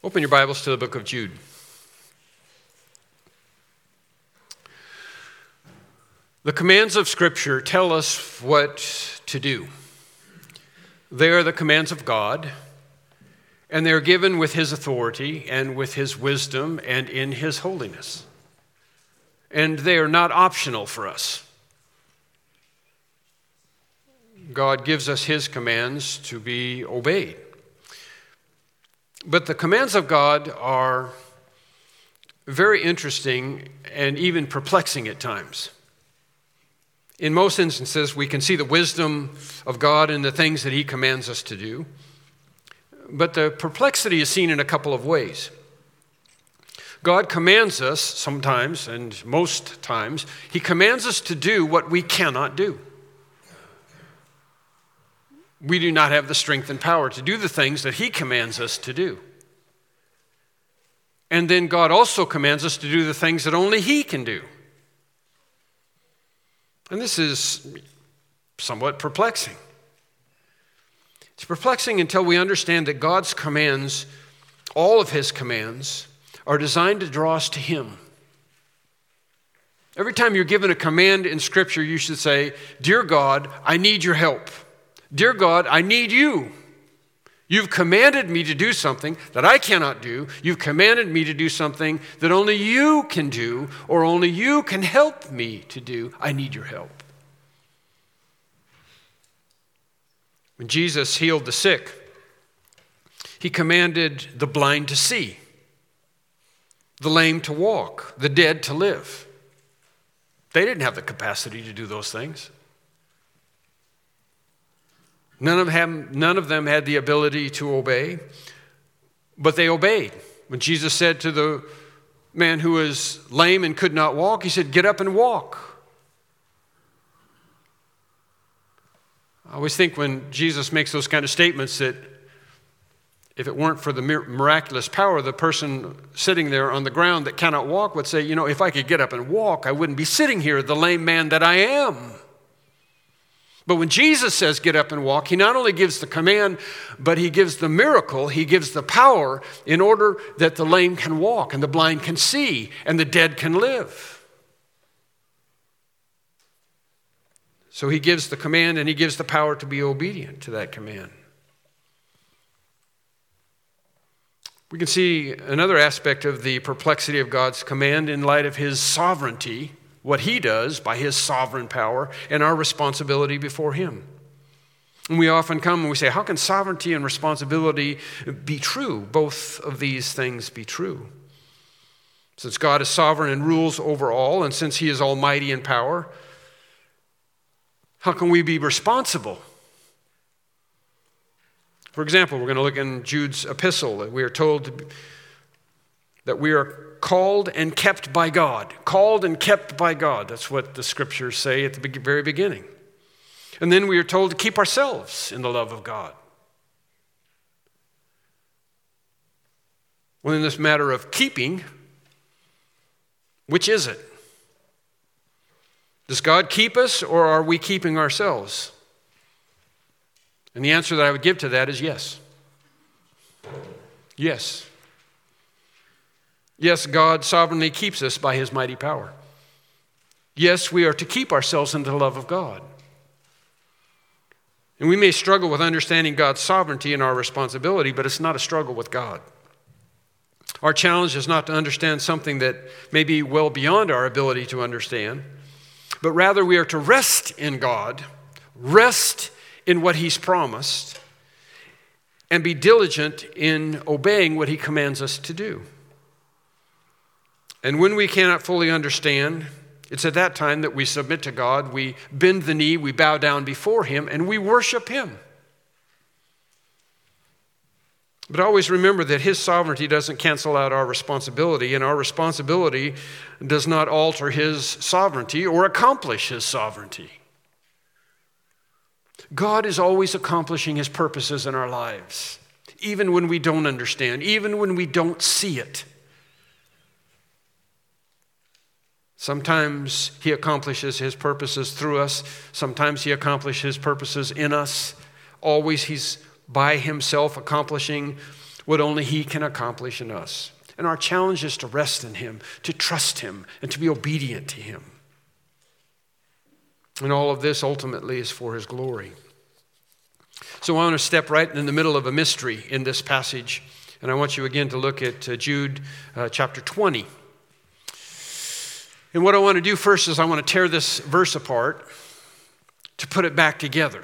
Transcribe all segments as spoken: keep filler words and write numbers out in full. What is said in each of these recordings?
Open your Bibles to the book of Jude. The commands of Scripture tell us what to do. They are the commands of God, and they are given with His authority and with His wisdom and in His holiness. And they are not optional for us. God gives us His commands to be obeyed. But the commands of God are very interesting and even perplexing at times. In most instances, we can see the wisdom of God in the things that He commands us to do. But the perplexity is seen in a couple of ways. God commands us sometimes, and most times, He commands us to do what we cannot do. We do not have the strength and power to do the things that He commands us to do. And then God also commands us to do the things that only He can do. And this is somewhat perplexing. It's perplexing until we understand that God's commands, all of His commands, are designed to draw us to Him. Every time you're given a command in Scripture, you should say, "Dear God, I need your help. Dear God, I need you. You've commanded me to do something that I cannot do. You've commanded me to do something that only you can do, or only you can help me to do. I need your help." When Jesus healed the sick, He commanded the blind to see, the lame to walk, the dead to live. They didn't have the capacity to do those things. None of them, none of them had the ability to obey, but they obeyed. When Jesus said to the man who was lame and could not walk, He said, "Get up and walk." I always think when Jesus makes those kind of statements that if it weren't for the miraculous power, the person sitting there on the ground that cannot walk would say, you know, if I could get up and walk, I wouldn't be sitting here, the lame man that I am. But when Jesus says get up and walk, He not only gives the command, but He gives the miracle, He gives the power in order that the lame can walk and the blind can see and the dead can live. So He gives the command and He gives the power to be obedient to that command. We can see another aspect of the perplexity of God's command in light of His sovereignty, what He does by His sovereign power, and our responsibility before Him. And we often come and we say, how can sovereignty and responsibility be true? Both of these things be true. Since God is sovereign and rules over all, and since He is almighty in power, how can we be responsible? For example, we're going to look in Jude's epistle. We are told that we are called and kept by God. Called and kept by God. That's what the Scriptures say at the very beginning. And then we are told to keep ourselves in the love of God. Well, in this matter of keeping, which is it? Does God keep us, or are we keeping ourselves? And the answer that I would give to that is yes. Yes. Yes, God sovereignly keeps us by His mighty power. Yes, we are to keep ourselves in the love of God. And we may struggle with understanding God's sovereignty and our responsibility, but it's not a struggle with God. Our challenge is not to understand something that may be well beyond our ability to understand, but rather we are to rest in God, rest in what He's promised, and be diligent in obeying what He commands us to do. And when we cannot fully understand, it's at that time that we submit to God, we bend the knee, we bow down before Him, and we worship Him. But always remember that His sovereignty doesn't cancel out our responsibility, and our responsibility does not alter His sovereignty or accomplish His sovereignty. God is always accomplishing His purposes in our lives, even when we don't understand, even when we don't see it. Sometimes He accomplishes His purposes through us. Sometimes He accomplishes His purposes in us. Always He's by Himself accomplishing what only he can accomplish in us. And our challenge is to rest in him, to trust him, and to be obedient to him. And all of this ultimately is for his glory. So I want to step right in the middle of a mystery in this passage. And I want you again to look at uh, Jude uh, chapter twenty. And what I want to do first is I want to tear this verse apart to put it back together.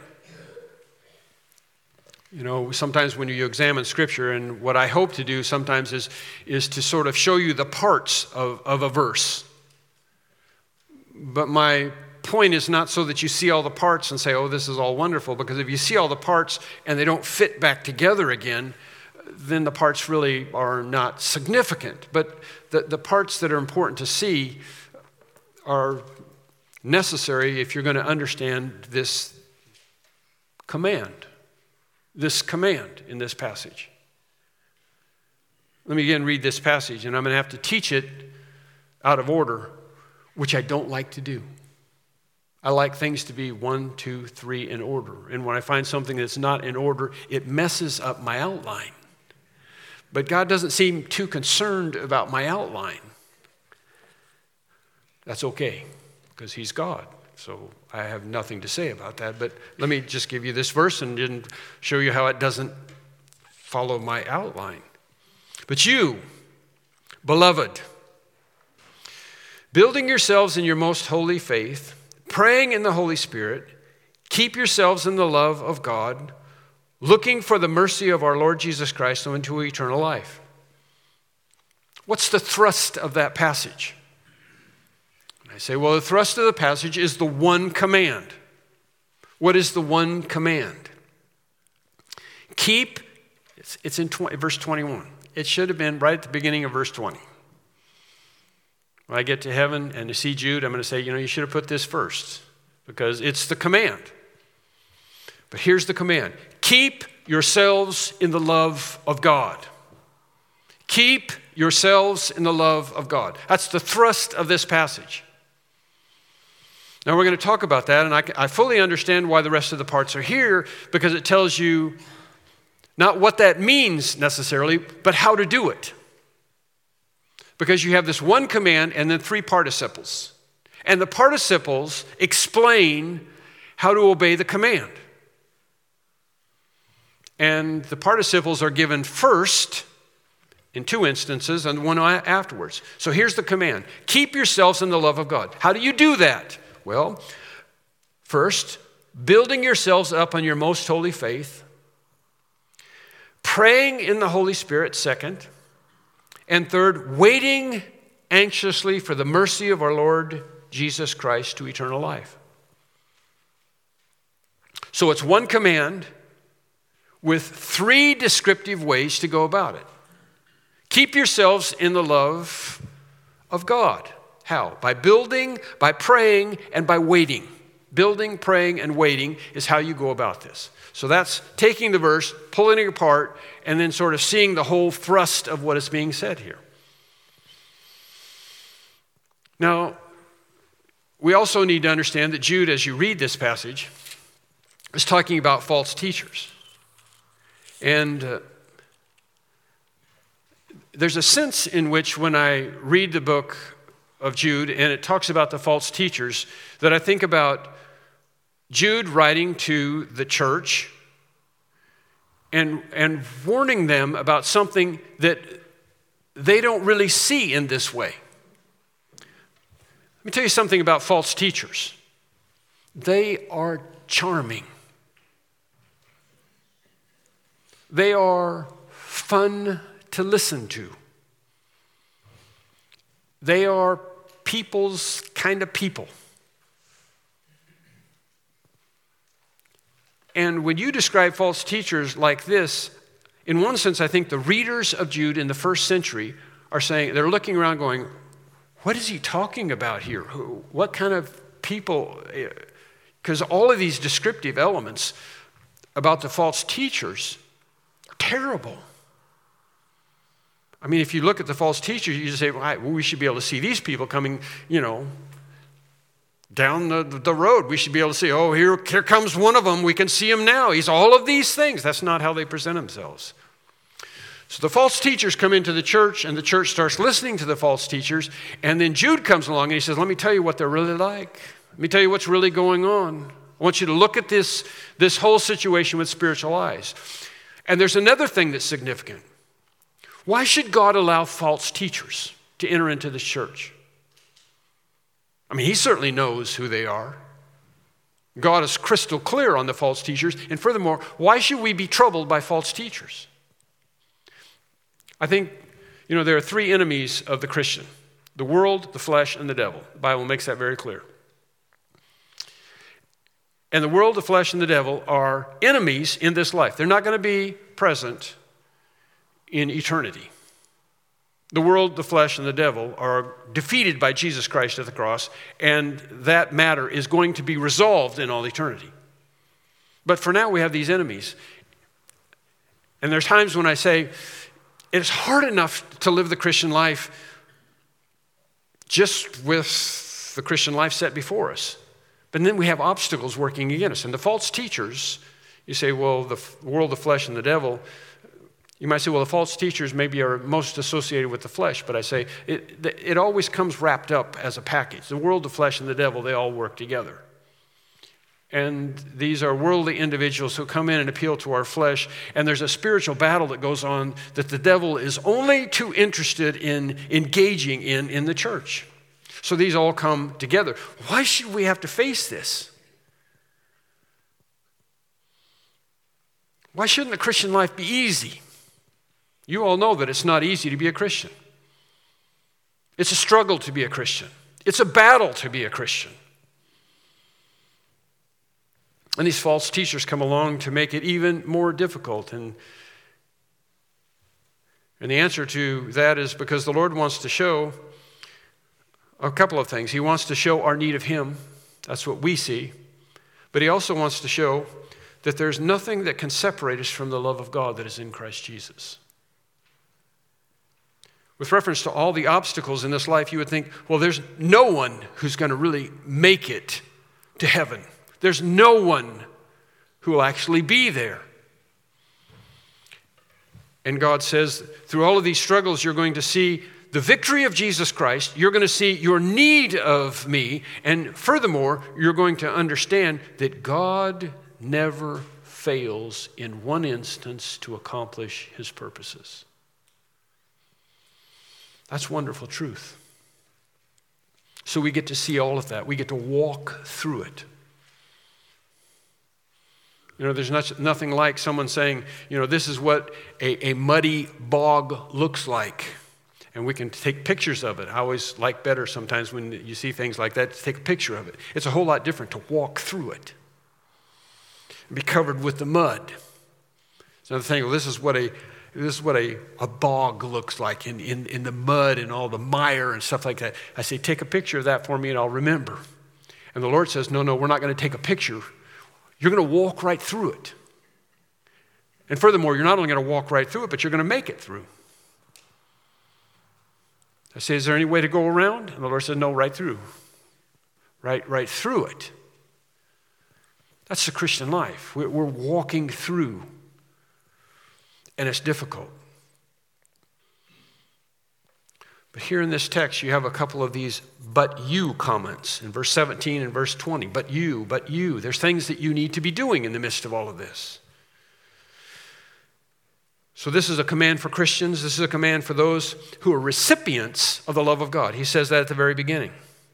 You know, sometimes when you examine Scripture, and what I hope to do sometimes is, is to sort of show you the parts of, of a verse. But my point is not so that you see all the parts and say, oh, this is all wonderful, because if you see all the parts and they don't fit back together again, then the parts really are not significant. But the, the parts that are important to see are necessary if you're going to understand this command. This command in this passage. Let me again read this passage, and I'm going to have to teach it out of order, which I don't like to do. I like things to be one, two, three in order. And when I find something that's not in order, it messes up my outline. But God doesn't seem too concerned about my outline. That's okay, because he's God. So I have nothing to say about that, but let me just give you this verse and then show you how it doesn't follow my outline. But you, beloved, building yourselves in your most holy faith, praying in the Holy Spirit, keep yourselves in the love of God, looking for the mercy of our Lord Jesus Christ unto eternal life. What's the thrust of that passage? I say, well, the thrust of the passage is the one command. What is the one command? Keep, it's, it's in twenty, verse twenty-one. It should have been right at the beginning of verse twenty. When I get to heaven and to see Jude, I'm going to say, you know, you should have put this first, because it's the command. But here's the command. Keep yourselves in the love of God. Keep yourselves in the love of God. That's the thrust of this passage. Now we're going to talk about that, and I, I fully understand why the rest of the parts are here, because it tells you not what that means necessarily, but how to do it. Because you have this one command and then three participles. And the participles explain how to obey the command. And the participles are given first in two instances and one afterwards. So here's the command. Keep yourselves in the love of God. How do you do that? Well, first, building yourselves up on your most holy faith, praying in the Holy Spirit, second, and third, waiting anxiously for the mercy of our Lord Jesus Christ to eternal life. So it's one command with three descriptive ways to go about it. Keep yourselves in the love of God. How? By building, by praying, and by waiting. Building, praying, and waiting is how you go about this. So that's taking the verse, pulling it apart, and then sort of seeing the whole thrust of what is being said here. Now, we also need to understand that Jude, as you read this passage, is talking about false teachers. And uh, there's a sense in which when I read the book of Jude, and it talks about the false teachers, that I think about Jude writing to the church and, and warning them about something that they don't really see in this way. Let me tell you something about false teachers. They are charming. They are fun to listen to. They are people's kind of people. And when you describe false teachers like this, in one sense, I think the readers of Jude in the first century are saying, they're looking around going, what is he talking about here? What kind of people? Because all of these descriptive elements about the false teachers are terrible. I mean, if you look at the false teachers, you just say, well, we should be able to see these people coming, you know, down the, the road. We should be able to see, oh, here, here comes one of them. We can see him now. He's all of these things. That's not how they present themselves. So the false teachers come into the church, and the church starts listening to the false teachers, and then Jude comes along and he says, let me tell you what they're really like. Let me tell you what's really going on. I want you to look at this, this whole situation with spiritual eyes. And there's another thing that's significant. Why should God allow false teachers to enter into this church? I mean, he certainly knows who they are. God is crystal clear on the false teachers. And furthermore, why should we be troubled by false teachers? I think, you know, there are three enemies of the Christian: the world, the flesh, and the devil. The Bible makes that very clear. And the world, the flesh, and the devil are enemies in this life. They're not going to be present in eternity. The world, the flesh, and the devil are defeated by Jesus Christ at the cross, and that matter is going to be resolved in all eternity. But for now, we have these enemies. And there's times when I say, it's hard enough to live the Christian life just with the Christian life set before us. But then we have obstacles working against us. And the false teachers, you say, well, the world, the flesh, and the devil. You might say, well, the false teachers maybe are most associated with the flesh. But I say, it, it always comes wrapped up as a package. The world, the flesh, and the devil, they all work together. And these are worldly individuals who come in and appeal to our flesh. And there's a spiritual battle that goes on that the devil is only too interested in engaging in in the church. So these all come together. Why should we have to face this? Why shouldn't the Christian life be easy? You all know that it's not easy to be a Christian. It's a struggle to be a Christian. It's a battle to be a Christian. And these false teachers come along to make it even more difficult. And, and the answer to that is because the Lord wants to show a couple of things. He wants to show our need of Him. That's what we see. But He also wants to show that there's nothing that can separate us from the love of God that is in Christ Jesus. With reference to all the obstacles in this life, you would think, well, there's no one who's going to really make it to heaven. There's no one who will actually be there. And God says, through all of these struggles, you're going to see the victory of Jesus Christ. You're going to see your need of me. And furthermore, you're going to understand that God never fails in one instance to accomplish His purposes. That's wonderful truth. So we get to see all of that. We get to walk through it. You know, there's not, nothing like someone saying, you know, this is what a, a muddy bog looks like. And we can take pictures of it. I always like better sometimes when you see things like that to take a picture of it. It's a whole lot different to walk through it and be covered with the mud. So another thing, well, this is what a this is what a, a bog looks like in, in, in the mud and all the mire and stuff like that. I say, take a picture of that for me and I'll remember. And the Lord says, no, no, we're not going to take a picture. You're going to walk right through it. And furthermore, you're not only going to walk right through it, but you're going to make it through. I say, is there any way to go around? And the Lord said, no, right through. Right, right through it. That's the Christian life. We're, we're walking through. And it's difficult. But here in this text, you have a couple of these but you comments in verse seventeen and verse twenty. But you, but you. There's things that you need to be doing in the midst of all of this. So this is a command for Christians. This is a command for those who are recipients of the love of God. He says that at the very beginning.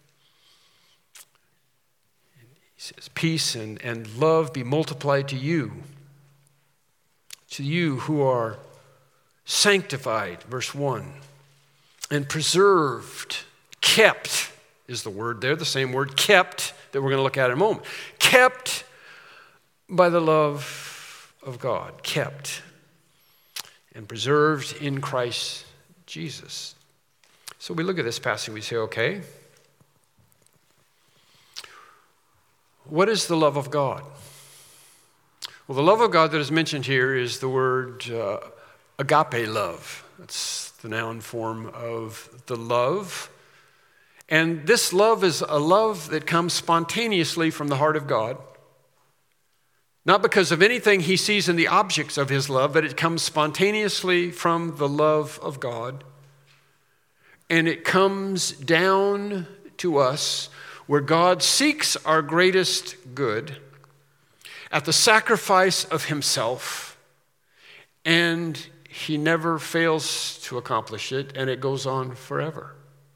He says, peace and, and love be multiplied to you. To you who are sanctified, verse one, and preserved, kept is the word there, the same word, kept, that we're going to look at in a moment. Kept by the love of God, kept and preserved in Christ Jesus. So we look at this passage, we say, okay, what is the love of God? Well, the love of God that is mentioned here is the word uh, agape love. That's the noun form of the love. And this love is a love that comes spontaneously from the heart of God. Not because of anything he sees in the objects of his love, but it comes spontaneously from the love of God. And it comes down to us where God seeks our greatest good at the sacrifice of himself, and he never fails to accomplish it, and it goes on forever.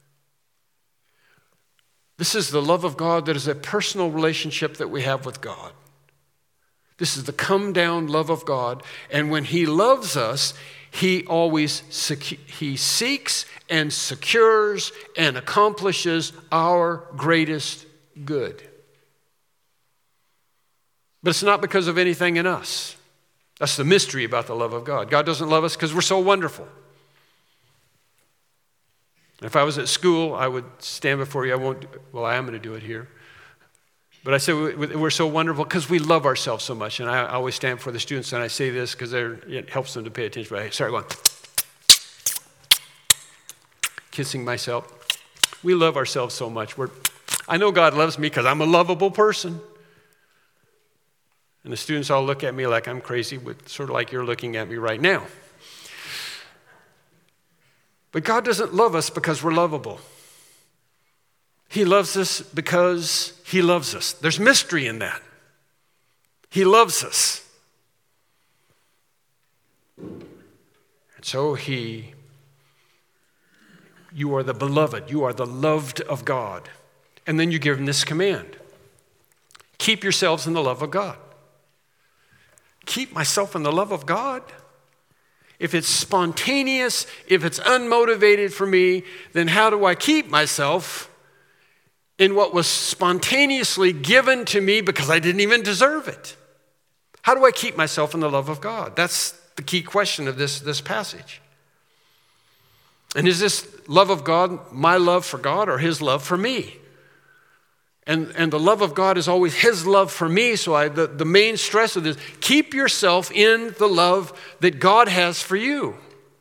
This is the love of God that is a personal relationship that we have with God. This is the come down love of God. And when he loves us, he always secu- he seeks and secures and accomplishes our greatest good. But it's not because of anything in us. That's the mystery about the love of God. God doesn't love us because we're so wonderful. If I was at school, I would stand before you. I won't, well, I am going to do it here. But I say we're so wonderful because we love ourselves so much. And I always stand for the students and I say this because it helps them to pay attention. But I start going, kissing myself. We love ourselves so much. We're, I know God loves me because I'm a lovable person. And the students all look at me like I'm crazy, with, sort of like you're looking at me right now. But God doesn't love us because we're lovable. He loves us because he loves us. There's mystery in that. He loves us. And so he, you are the beloved. You are the loved of God. And then you give him this command. Keep yourselves in the love of God. Keep myself in the love of God? If it's spontaneous, if it's unmotivated for me, then how do I keep myself in what was spontaneously given to me because I didn't even deserve it? How do I keep myself in the love of God? That's the key question of this, this passage. And is this love of God my love for God or his love for me? And, and the love of God is always his love for me. So I, the, the main stress of this, keep yourself in the love that God has for you.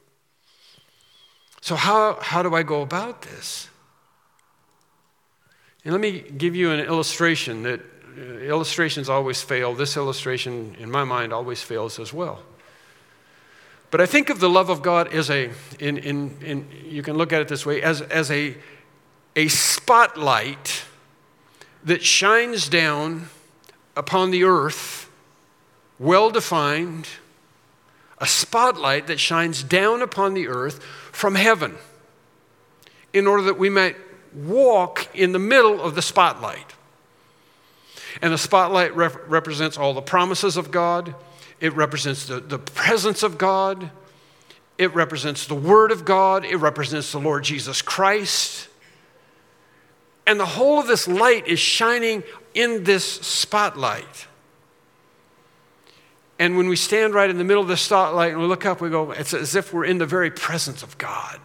So how, how do I go about this? And let me give you an illustration that uh, illustrations always fail. This illustration, in my mind, always fails as well. But I think of the love of God as a, in, in, in you can look at it this way, as, as a, a spotlight that shines down upon the earth, well-defined, a spotlight that shines down upon the earth from heaven in order that we might walk in the middle of the spotlight. And the spotlight rep- represents all the promises of God. It represents the, the presence of God. It represents the Word of God. It represents the Lord Jesus Christ. And the whole of this light is shining in this spotlight. And when we stand right in the middle of the spotlight and we look up, we go, it's as if we're in the very presence of God.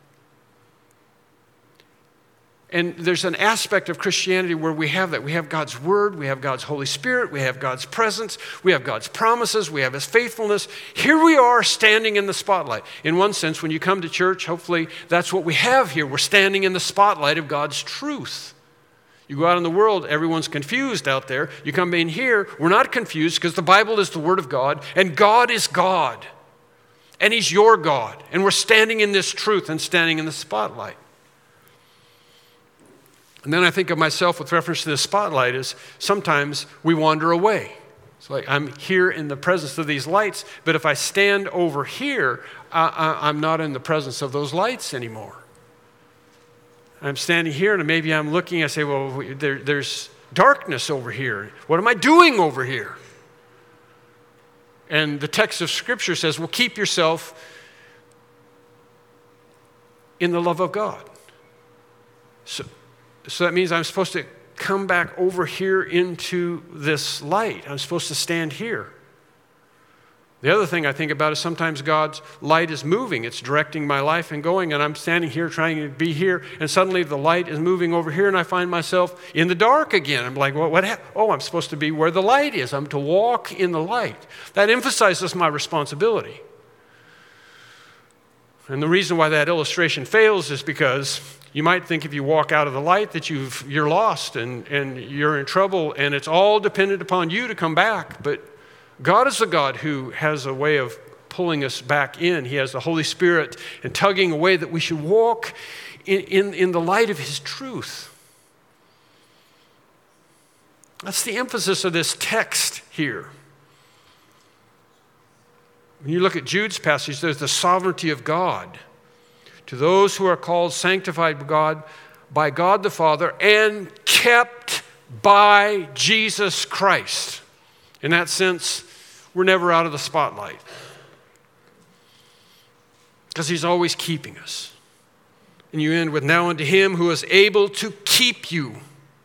And there's an aspect of Christianity where we have that. We have God's Word, we have God's Holy Spirit, we have God's presence, we have God's promises, we have his faithfulness. Here we are standing in the spotlight. In one sense, when you come to church, hopefully that's what we have here. We're standing in the spotlight of God's truth. You go out in the world, everyone's confused out there. You come in here, we're not confused because the Bible is the Word of God, and God is God. And he's your God. And we're standing in this truth and standing in the spotlight. And then I think of myself with reference to the spotlight is sometimes we wander away. It's like I'm here in the presence of these lights, but if I stand over here, I, I, I'm not in the presence of those lights anymore. I'm standing here and maybe I'm looking, I say, well, there, there's darkness over here. What am I doing over here? And the text of Scripture says, well, keep yourself in the love of God. So, So that means I'm supposed to come back over here into this light. I'm supposed to stand here. The other thing I think about is sometimes God's light is moving. It's directing my life and going, and I'm standing here trying to be here, and suddenly the light is moving over here, and I find myself in the dark again. I'm like, well, what happened? Oh, I'm supposed to be where the light is. I'm to walk in the light. That emphasizes my responsibility. And the reason why that illustration fails is because you might think if you walk out of the light that you've, you're lost and, and you're in trouble, and it's all dependent upon you to come back. But God is a God who has a way of pulling us back in. He has the Holy Spirit and tugging away that we should walk in, in, in the light of his truth. That's the emphasis of this text here. When you look at Jude's passage, there's the sovereignty of God. To those who are called, sanctified by God, by God the Father, and kept by Jesus Christ. In that sense, we're never out of the spotlight, because he's always keeping us. And you end with, now unto him who is able to keep you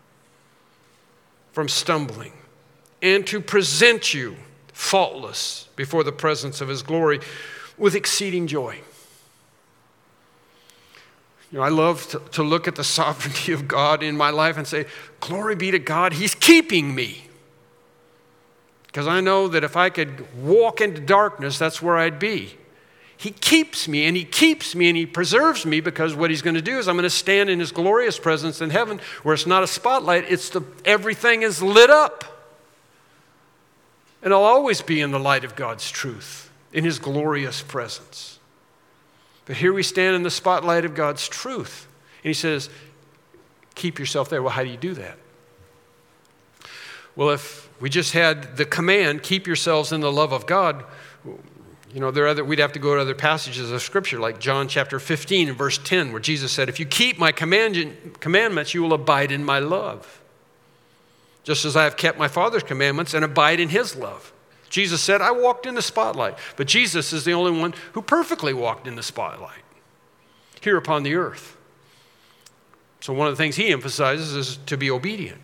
from stumbling and to present you faultless before the presence of his glory with exceeding joy. You know, I love to, to look at the sovereignty of God in my life and say, glory be to God, he's keeping me. Because I know that if I could walk into darkness, that's where I'd be. He keeps me, and he keeps me, and he preserves me, because what he's going to do is I'm going to stand in his glorious presence in heaven, where it's not a spotlight, it's the everything is lit up. And I'll always be in the light of God's truth, in his glorious presence. But here we stand in the spotlight of God's truth. And he says, keep yourself there. Well, how do you do that? Well, if we just had the command, keep yourselves in the love of God, you know, there are other, we'd have to go to other passages of Scripture, like John chapter fifteen and verse ten, where Jesus said, if you keep my command, commandments, you will abide in my love. Just as I have kept my Father's commandments and abide in his love. Jesus said, I walked in the spotlight. But Jesus is the only one who perfectly walked in the spotlight here upon the earth. So one of the things he emphasizes is to be obedient.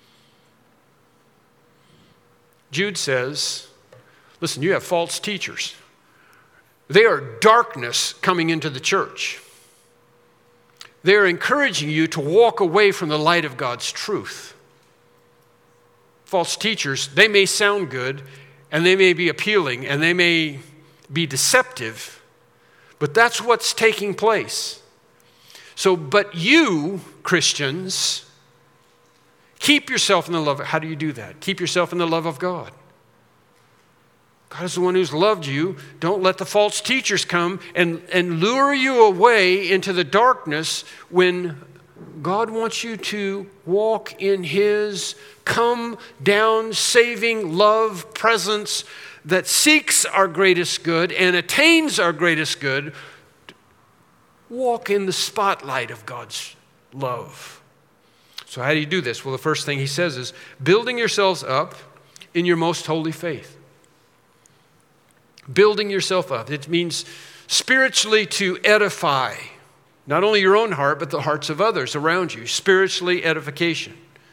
Jude says, listen, you have false teachers. They are darkness coming into the church. They are encouraging you to walk away from the light of God's truth. False teachers, they may sound good, and they may be appealing, and they may be deceptive, but that's what's taking place. So, but you, Christians, keep yourself in the love. How do you do that? Keep yourself in the love of God. God is the one who's loved you. Don't let the false teachers come and, and lure you away into the darkness when God wants you to walk in his come down, saving love presence that seeks our greatest good and attains our greatest good. Walk in the spotlight of God's love. So how do you do this? Well, the first thing he says is building yourselves up in your most holy faith. Building yourself up. It means spiritually to edify, not only your own heart, but the hearts of others around you. Spiritually edification.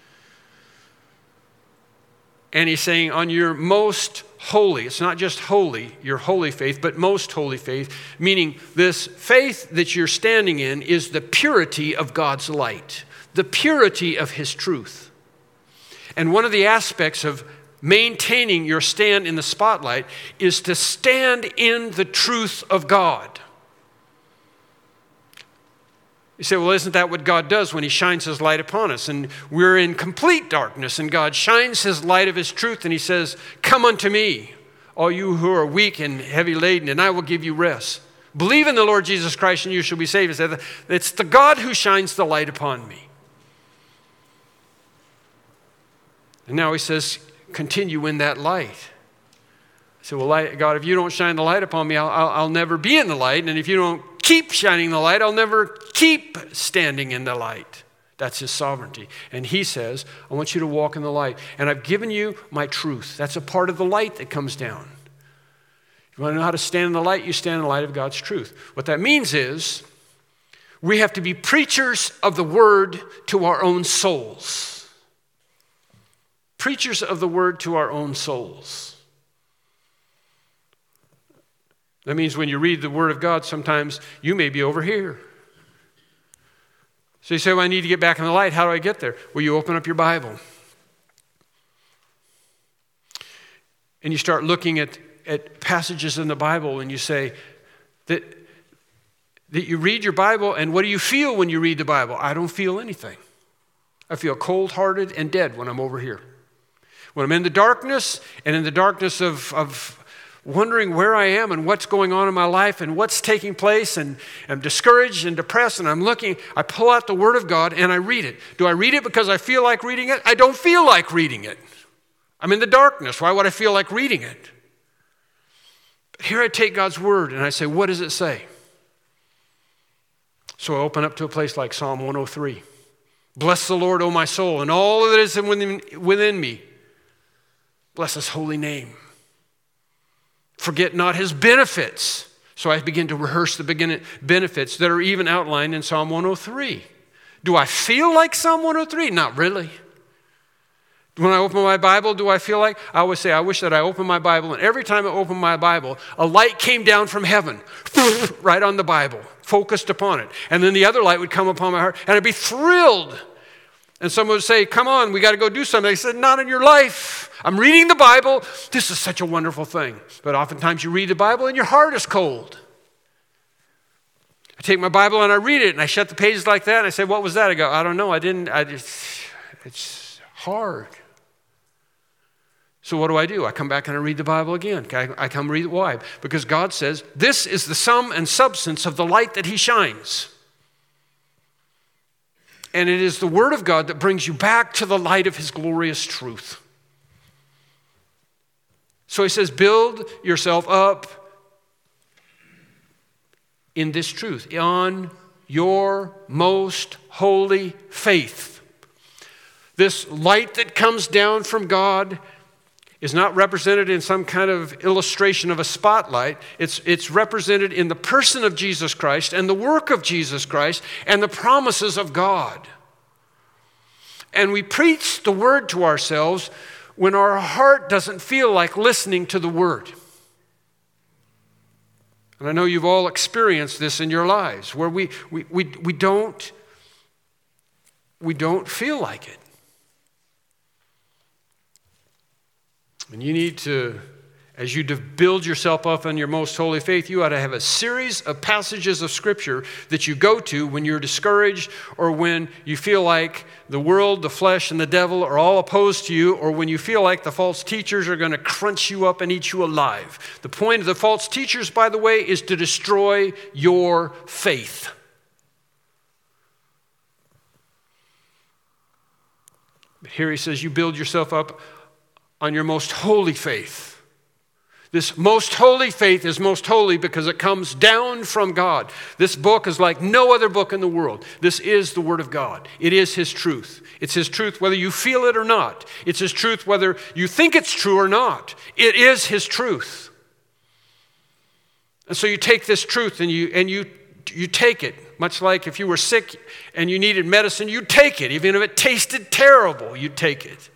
And he's saying on your most holy, it's not just holy, your holy faith, but most holy faith, meaning this faith that you're standing in is the purity of God's light, the purity of his truth. And one of the aspects of maintaining your stand in the spotlight is to stand in the truth of God. You say, well, isn't that what God does when he shines his light upon us? And we're in complete darkness, and God shines his light of his truth, and he says, come unto me, all you who are weak and heavy laden, and I will give you rest. Believe in the Lord Jesus Christ, and you shall be saved. He said, it's the God who shines the light upon me. And now he says, continue in that light. I said, well, light, God, if you don't shine the light upon me, I'll, I'll, I'll never be in the light. And if you don't keep shining the light, I'll never keep standing in the light. That's his sovereignty. And he says, I want you to walk in the light. And I've given you my truth. That's a part of the light that comes down. You want to know how to stand in the light? You stand in the light of God's truth. What that means is we have to be preachers of the word to our own souls. Preachers of the word to our own souls. That means when you read the word of God, sometimes you may be over here. So you say, well, I need to get back in the light. How do I get there? Well, you open up your Bible. And you start looking at, at passages in the Bible, and you say that, that you read your Bible, and what do you feel when you read the Bible? I don't feel anything. I feel cold-hearted and dead when I'm over here. When I'm in the darkness and in the darkness of, of wondering where I am and what's going on in my life and what's taking place, and I'm discouraged and depressed, and I'm looking, I pull out the Word of God and I read it. Do I read it because I feel like reading it? I don't feel like reading it. I'm in the darkness. Why would I feel like reading it? But here I take God's Word and I say, what does it say? So I open up to a place like Psalm one oh three. Bless the Lord, O my soul, and all that is within, within me. Bless His holy name. Forget not His benefits. So I begin to rehearse the begin- benefits that are even outlined in Psalm one oh three. Do I feel like Psalm one oh three? Not really. When I open my Bible, do I feel like? I always say, I wish that I opened my Bible, and every time I open my Bible, a light came down from heaven, right on the Bible, focused upon it. And then the other light would come upon my heart, and I'd be thrilled. And someone would say, come on, we got to go do something. I said, not in your life. I'm reading the Bible. This is such a wonderful thing. But oftentimes you read the Bible and your heart is cold. I take my Bible and I read it, and I shut the pages like that, and I say, what was that? I go, I don't know. I didn't, I just, it's hard. So what do I do? I come back and I read the Bible again. I, I come read it. Why? Because God says, this is the sum and substance of the light that He shines. And it is the Word of God that brings you back to the light of His glorious truth. So He says, build yourself up in this truth, on your most holy faith. This light that comes down from God is not represented in some kind of illustration of a spotlight. It's, it's represented in the person of Jesus Christ and the work of Jesus Christ and the promises of God. And we preach the Word to ourselves when our heart doesn't feel like listening to the Word. And I know you've all experienced this in your lives, where we, we, we, we, don't, we don't feel like it. And you need to, as you build yourself up on your most holy faith, you ought to have a series of passages of Scripture that you go to when you're discouraged, or when you feel like the world, the flesh, and the devil are all opposed to you, or when you feel like the false teachers are going to crunch you up and eat you alive. The point of the false teachers, by the way, is to destroy your faith. But here he says, you build yourself up on your most holy faith. This most holy faith is most holy because it comes down from God. This book is like no other book in the world. This is the Word of God. It is His truth. It's His truth whether you feel it or not. It's His truth whether you think it's true or not. It is His truth. And so you take this truth and you and you you take it, much like if you were sick and you needed medicine, you'd take it. Even if it tasted terrible, you'd take it.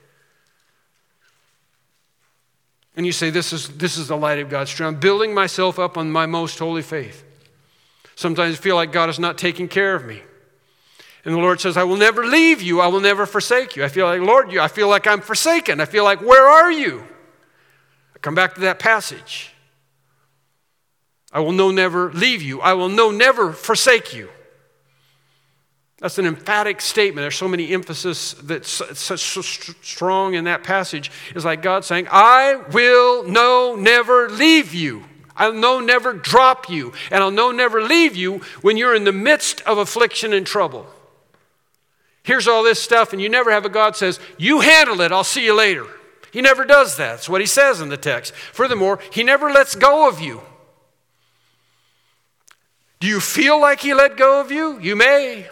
And you say, this is, this is the light of God's truth. I'm building myself up on my most holy faith. Sometimes I feel like God is not taking care of me. And the Lord says, I will never leave you. I will never forsake you. I feel like, Lord, I feel like I'm forsaken. I feel like, where are you? I come back to that passage. I will no never leave you. I will no never forsake you. That's an emphatic statement. There's so many emphasis that's so strong in that passage. It's like God saying, I will no never leave you. I'll no never drop you. And I'll no never leave you when you're in the midst of affliction and trouble. Here's all this stuff, and you never have a God says, you handle it, I'll see you later. He never does that. That's what He says in the text. Furthermore, He never lets go of you. Do you feel like He let go of you? You may.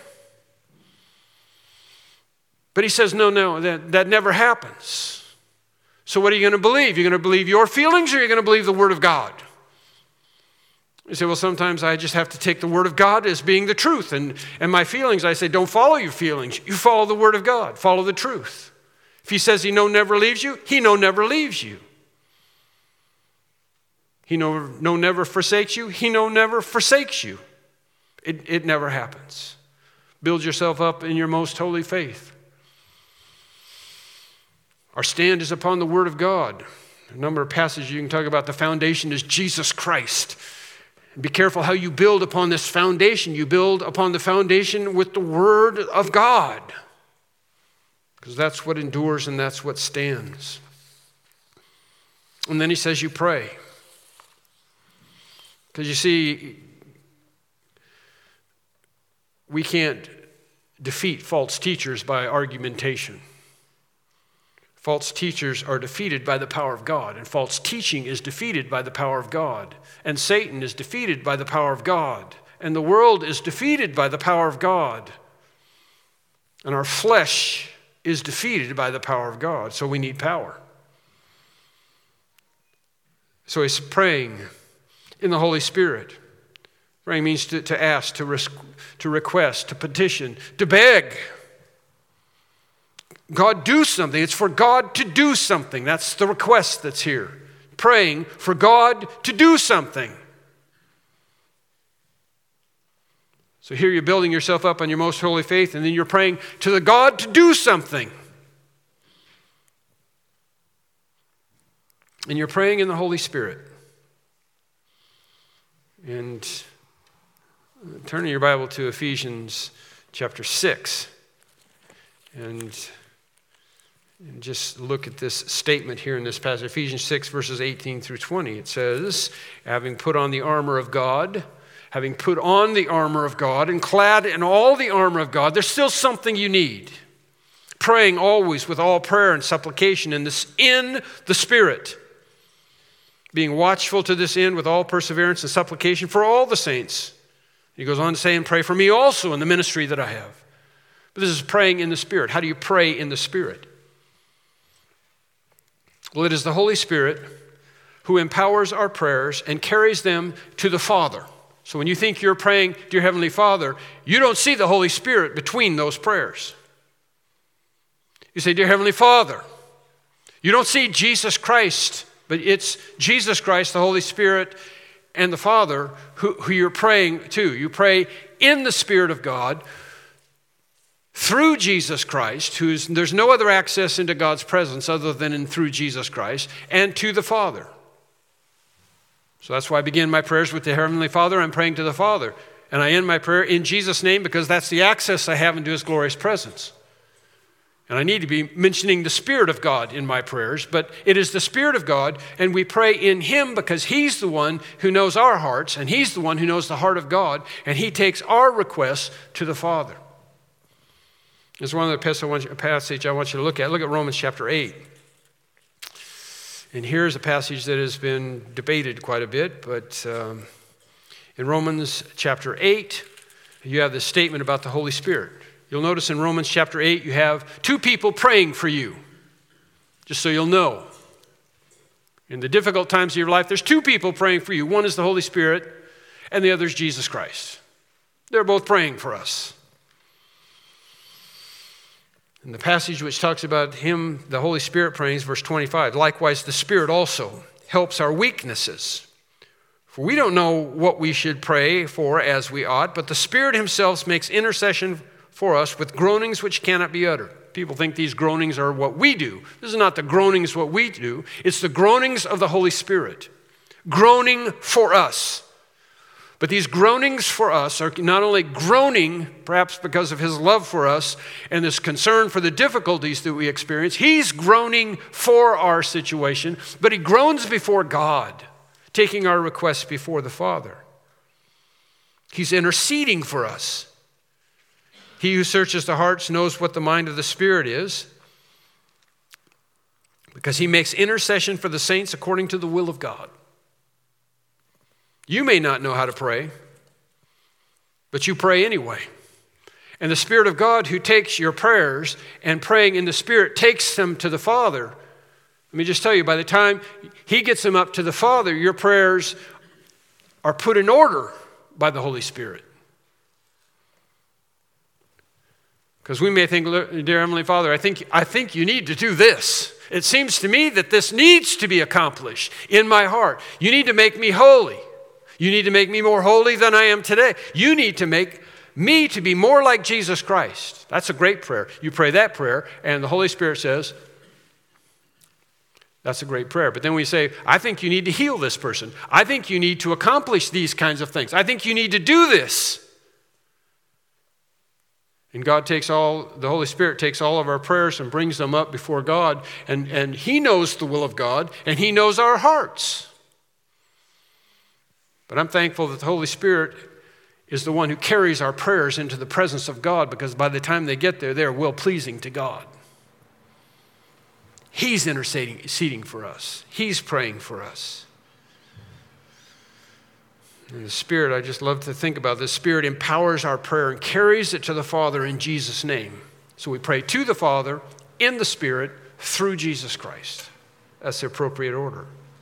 But He says, no, no, that, that never happens. So what are you going to believe? You're going to believe your feelings, or you're going to believe the Word of God? You say, well, sometimes I just have to take the Word of God as being the truth. And, and my feelings, I say, don't follow your feelings. You follow the Word of God. Follow the truth. If He says He no never leaves you, He no never leaves you. He no, no never forsakes you. He no never forsakes you. It, it never happens. Build yourself up in your most holy faith. Our stand is upon the Word of God. A number of passages you can talk about. The foundation is Jesus Christ. And be careful how you build upon this foundation. You build upon the foundation with the Word of God. Because that's what endures and that's what stands. And then he says you pray. Because you see, we can't defeat false teachers by argumentation. False teachers are defeated by the power of God, and false teaching is defeated by the power of God, and Satan is defeated by the power of God, and the world is defeated by the power of God, and our flesh is defeated by the power of God, so we need power. So he's praying in the Holy Spirit. Praying means to, to ask, to, res- to request, to petition, to beg. God, do something. It's for God to do something. That's the request that's here. Praying for God to do something. So here you're building yourself up on your most holy faith, and then you're praying to the God to do something. And you're praying in the Holy Spirit. And turn in your Bible to Ephesians chapter six. And, and just look at this statement here in this passage. Ephesians six, verses eighteen through twenty. It says, having put on the armor of God, having put on the armor of God and clad in all the armor of God, there's still something you need. Praying always with all prayer and supplication in this in the Spirit. Being watchful to this end with all perseverance and supplication for all the saints. He goes on to say, and pray for me also in the ministry that I have. But this is praying in the Spirit. How do you pray in the Spirit? Well, it is the Holy Spirit who empowers our prayers and carries them to the Father. So when you think you're praying, dear Heavenly Father, you don't see the Holy Spirit between those prayers. You say, dear Heavenly Father. You don't see Jesus Christ, but it's Jesus Christ, the Holy Spirit, and the Father who, who you're praying to. You pray in the Spirit of God through Jesus Christ, who's there's no other access into God's presence other than in, through Jesus Christ, and to the Father. So that's why I begin my prayers with the Heavenly Father. I'm praying to the Father. And I end my prayer in Jesus' name because that's the access I have into His glorious presence. And I need to be mentioning the Spirit of God in my prayers, but it is the Spirit of God, and we pray in Him because He's the one who knows our hearts, and He's the one who knows the heart of God, and He takes our requests to the Father. There's one other passage I want you to look at. Look at Romans chapter eight. And here's a passage that has been debated quite a bit, but um, in Romans chapter eight, you have this statement about the Holy Spirit. You'll notice in Romans chapter eight, you have two people praying for you. Just so you'll know. In the difficult times of your life, there's two people praying for you. One is the Holy Spirit, and the other is Jesus Christ. They're both praying for us. And the passage which talks about Him, the Holy Spirit praying, is verse twenty-five. Likewise, the Spirit also helps our weaknesses. For we don't know what we should pray for as we ought, but the Spirit Himself makes intercession for us with groanings which cannot be uttered. People think these groanings are what we do. This is not the groanings what we do. It's the groanings of the Holy Spirit. Groaning for us. But these groanings for us are not only groaning, perhaps because of His love for us and this concern for the difficulties that we experience. He's groaning for our situation, but He groans before God, taking our requests before the Father. He's interceding for us. He who searches the hearts knows what the mind of the Spirit is, because He makes intercession for the saints according to the will of God. You may not know how to pray, but you pray anyway. And the Spirit of God who takes your prayers and praying in the Spirit takes them to the Father. Let me just tell you, by the time He gets them up to the Father, your prayers are put in order by the Holy Spirit. Because we may think, dear Heavenly Father, I think, I think you need to do this. It seems to me that this needs to be accomplished in my heart. You need to make me holy. You need to make me more holy than I am today. You need to make me to be more like Jesus Christ. That's a great prayer. You pray that prayer, and the Holy Spirit says, that's a great prayer. But then we say, I think you need to heal this person. I think you need to accomplish these kinds of things. I think you need to do this. And God takes all, the Holy Spirit takes all of our prayers and brings them up before God. And, and He knows the will of God, and He knows our hearts. But I'm thankful that the Holy Spirit is the one who carries our prayers into the presence of God, because by the time they get there, they're well-pleasing to God. He's interceding for us. He's praying for us. And the Spirit, I just love to think about this. Spirit empowers our prayer and carries it to the Father in Jesus' name. So we pray to the Father in the Spirit through Jesus Christ. That's the appropriate order.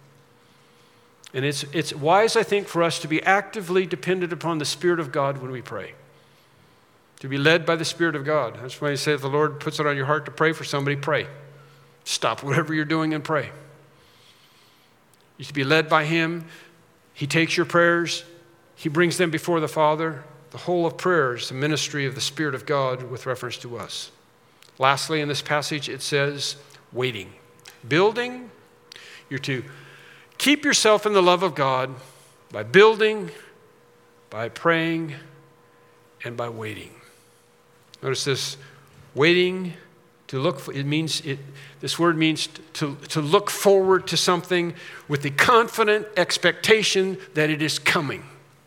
And it's, it's wise, I think, for us to be actively dependent upon the Spirit of God when we pray. To be led by the Spirit of God. That's why you say if the Lord puts it on your heart to pray for somebody, pray. Stop whatever you're doing and pray. You should be led by Him. He takes your prayers, He brings them before the Father. The whole of prayer is the ministry of the Spirit of God with reference to us. Lastly, in this passage, it says, waiting. Building, you're to keep yourself in the love of God by building, by praying, and by waiting. Notice this, waiting. To look, for, it means, it, this word means to, to look forward to something with the confident expectation that it is coming.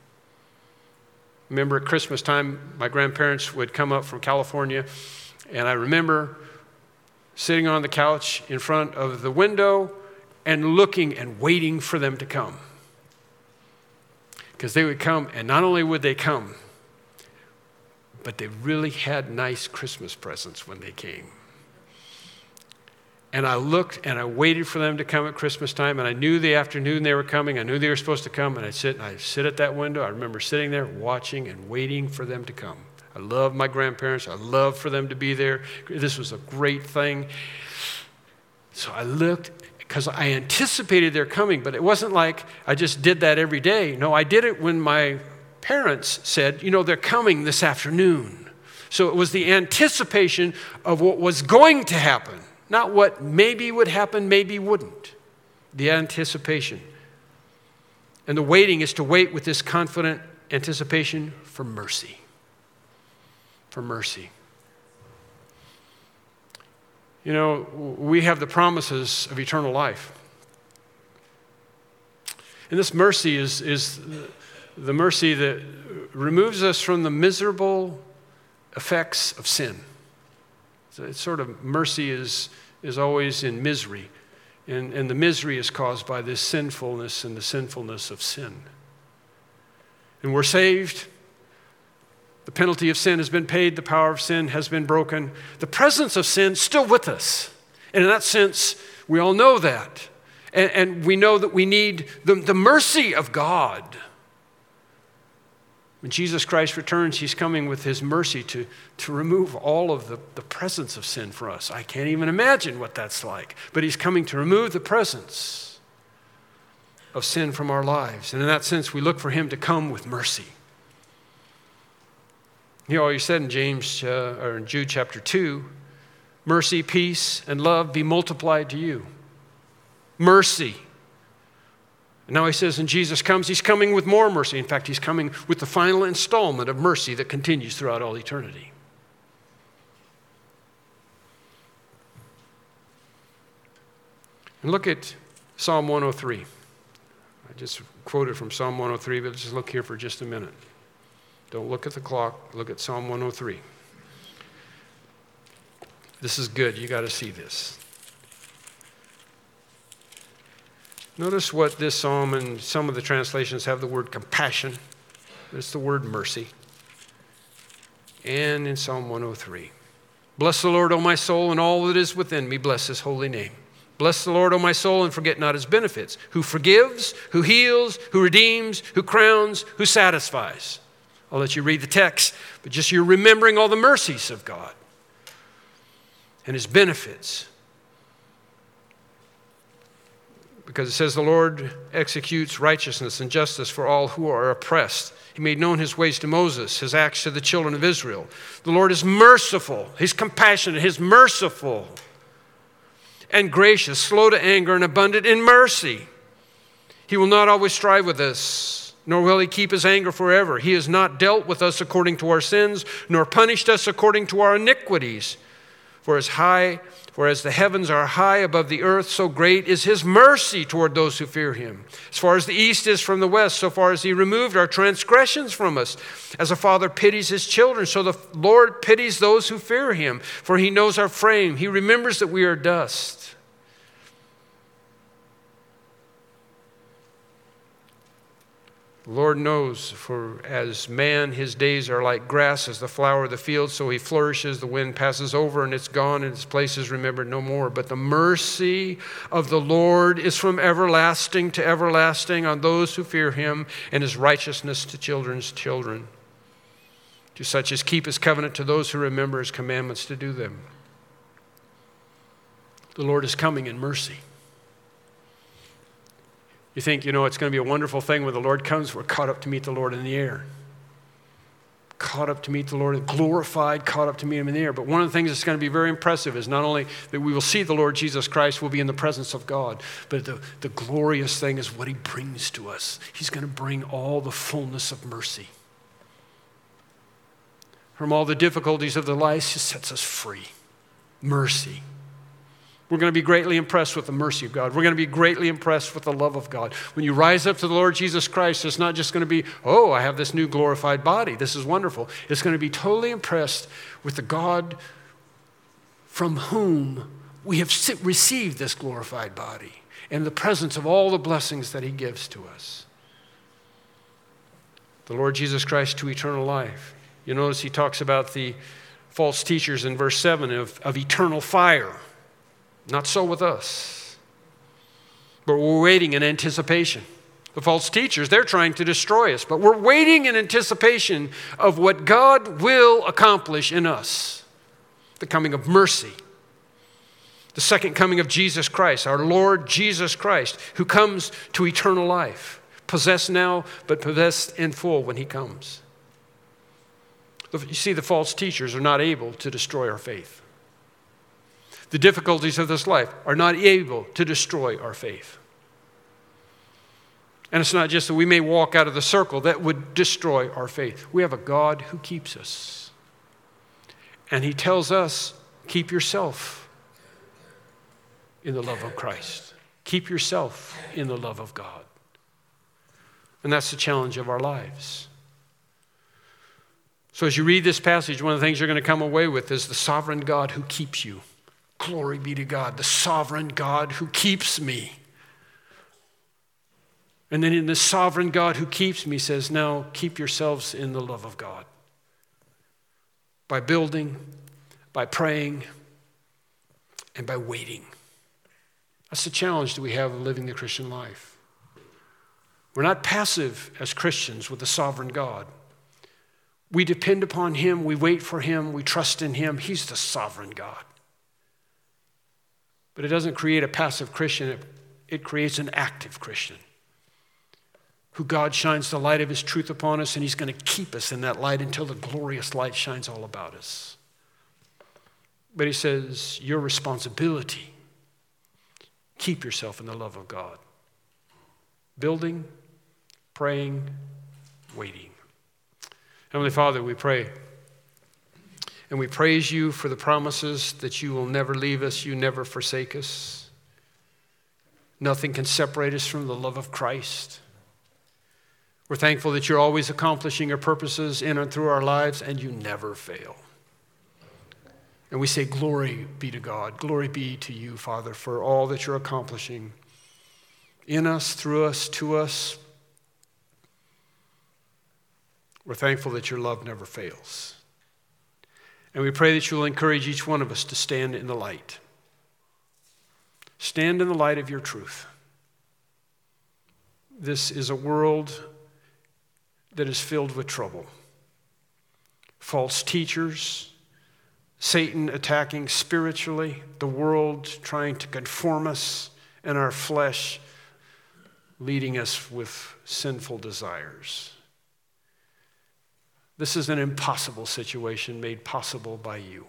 Remember at Christmas time, my grandparents would come up from California, and I remember sitting on the couch in front of the window and looking and waiting for them to come. Because they would come, and not only would they come, but they really had nice Christmas presents when they came. And I looked and I waited for them to come at Christmas time, and I knew the afternoon they were coming. I knew they were supposed to come, and I'd sit and I'd sit at that window. I remember sitting there watching and waiting for them to come. I loved my grandparents. I loved for them to be there. This was a great thing. So I looked because I anticipated their coming, but it wasn't like I just did that every day. No, I did it when my parents said, you know, they're coming this afternoon. So it was the anticipation of what was going to happen. Not what maybe would happen, maybe wouldn't. The anticipation. And the waiting is to wait with this confident anticipation for mercy. For mercy. You know, we have the promises of eternal life. And this mercy is, is the mercy that removes us from the miserable effects of sin. So it's sort of mercy is, is always in misery. And, and the misery is caused by this sinfulness and the sinfulness of sin. And we're saved. The penalty of sin has been paid. The power of sin has been broken. The presence of sin is still with us. And in that sense, we all know that. And, and we know that we need the, the mercy of God. When Jesus Christ returns, He's coming with His mercy to, to remove all of the, the presence of sin for us. I can't even imagine what that's like. But He's coming to remove the presence of sin from our lives. And in that sense, we look for Him to come with mercy. You know, He said in James, uh, or in Jude chapter two, mercy, peace, and love be multiplied to you. Mercy. And now He says when Jesus comes, He's coming with more mercy. In fact, He's coming with the final installment of mercy that continues throughout all eternity. And look at Psalm one oh three. I just quoted from Psalm one oh three, but just look here for just a minute. Don't look at the clock. Look at Psalm one oh three. This is good. You got to see this. Notice what this psalm and some of the translations have the word compassion. It's the word mercy. And in Psalm one oh three, bless the Lord, O my soul, and all that is within me. Bless His holy name. Bless the Lord, O my soul, and forget not His benefits, who forgives, who heals, who redeems, who crowns, who satisfies. I'll let you read the text, but just you're remembering all the mercies of God and His benefits. Because it says the Lord executes righteousness and justice for all who are oppressed. He made known His ways to Moses, His acts to the children of Israel. The Lord is merciful. He's compassionate. He's merciful and gracious, slow to anger and abundant in mercy. He will not always strive with us, nor will he keep his anger forever. He has not dealt with us according to our sins, nor punished us according to our iniquities. For as high, for as the heavens are high above the earth, so great is his mercy toward those who fear him. As far as the east is from the west, so far as he removed our transgressions from us. As a father pities his children, so the Lord pities those who fear him. For he knows our frame. He remembers that we are dust. The Lord knows, for as man, his days are like grass, as the flower of the field, so he flourishes, the wind passes over, and it's gone, and its place is remembered no more. But the mercy of the Lord is from everlasting to everlasting on those who fear him, and his righteousness to children's children, to such as keep his covenant, to those who remember his commandments to do them. The Lord is coming in mercy. You think, you know, it's going to be a wonderful thing when the Lord comes. We're caught up to meet the Lord in the air. Caught up to meet the Lord, glorified, caught up to meet him in the air. But one of the things that's going to be very impressive is not only that we will see the Lord Jesus Christ, we'll be in the presence of God, but the, the glorious thing is what he brings to us. He's going to bring all the fullness of mercy. From all the difficulties of the life, he sets us free. Mercy. We're going to be greatly impressed with the mercy of God. We're going to be greatly impressed with the love of God. When you rise up to the Lord Jesus Christ, it's not just going to be, oh, I have this new glorified body. This is wonderful. It's going to be totally impressed with the God from whom we have received this glorified body and the presence of all the blessings that he gives to us. The Lord Jesus Christ to eternal life. You notice he talks about the false teachers in verse seven of, of eternal fire. Not so with us. But we're waiting in anticipation. The false teachers, they're trying to destroy us, but we're waiting in anticipation of what God will accomplish in us. The coming of mercy. The second coming of Jesus Christ, our Lord Jesus Christ, who comes to eternal life. Possessed now, but possessed in full when he comes. You see, the false teachers are not able to destroy our faith. The difficulties of this life are not able to destroy our faith. And it's not just that we may walk out of the circle that would destroy our faith. We have a God who keeps us. And he tells us, keep yourself in the love of Christ. Keep yourself in the love of God. And that's the challenge of our lives. So as you read this passage, one of the things you're going to come away with is the sovereign God who keeps you. Glory be to God, the sovereign God who keeps me. And then in the sovereign God who keeps me says, now keep yourselves in the love of God. By building, by praying, and by waiting. That's the challenge that we have of living the Christian life. We're not passive as Christians with the sovereign God. We depend upon him, we wait for him, we trust in him. He's the sovereign God. But it doesn't create a passive Christian, it, it creates an active Christian. Who God shines the light of his truth upon us, and he's going to keep us in that light until the glorious light shines all about us. But he says, your responsibility, keep yourself in the love of God. Building, praying, waiting. Heavenly Father, we pray. And we praise you for the promises that you will never leave us, you never forsake us. Nothing can separate us from the love of Christ. We're thankful that you're always accomplishing your purposes in and through our lives, and you never fail. And we say, glory be to God. Glory be to you, Father, for all that you're accomplishing in us, through us, to us. We're thankful that your love never fails. And we pray that you will encourage each one of us to stand in the light. Stand in the light of your truth. This is a world that is filled with trouble. False teachers, Satan attacking spiritually, the world trying to conform us, and our flesh leading us with sinful desires. This is an impossible situation made possible by you.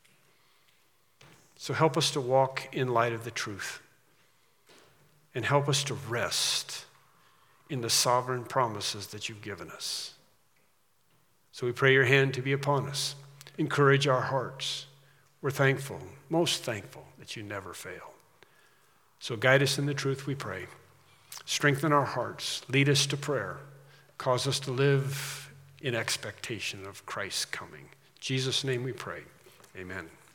So help us to walk in light of the truth, and help us to rest in the sovereign promises that you've given us. So we pray your hand to be upon us. Encourage our hearts. We're thankful, most thankful that you never fail. So guide us in the truth, we pray. Strengthen our hearts. Lead us to prayer. Cause us to live in expectation of Christ's coming. In Jesus' name we pray. Amen.